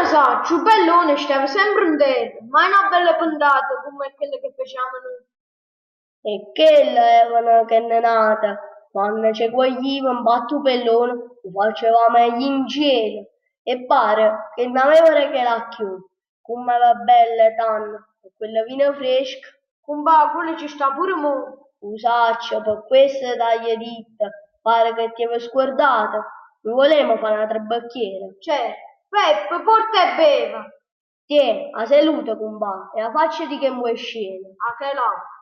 so, più bellone stava sempre in terra, mai una bella puntata come quella che facciamo noi. E quella era che è nata, quando ci coglieva un batto pellone, lo facevamo agli in cielo, e pare che non aveva che la chiusa, come va bella tanto, e quella vino fresca, Compà, quello ci sta pure mo. usaccia per questa taglia ditta, pare che ti avevo scordato, non volevamo fare una trabacchiera. Cioè, Peppe, porta e beva. Tiè, a saluto, compà, e la faccia di che vuoi scena. A che là.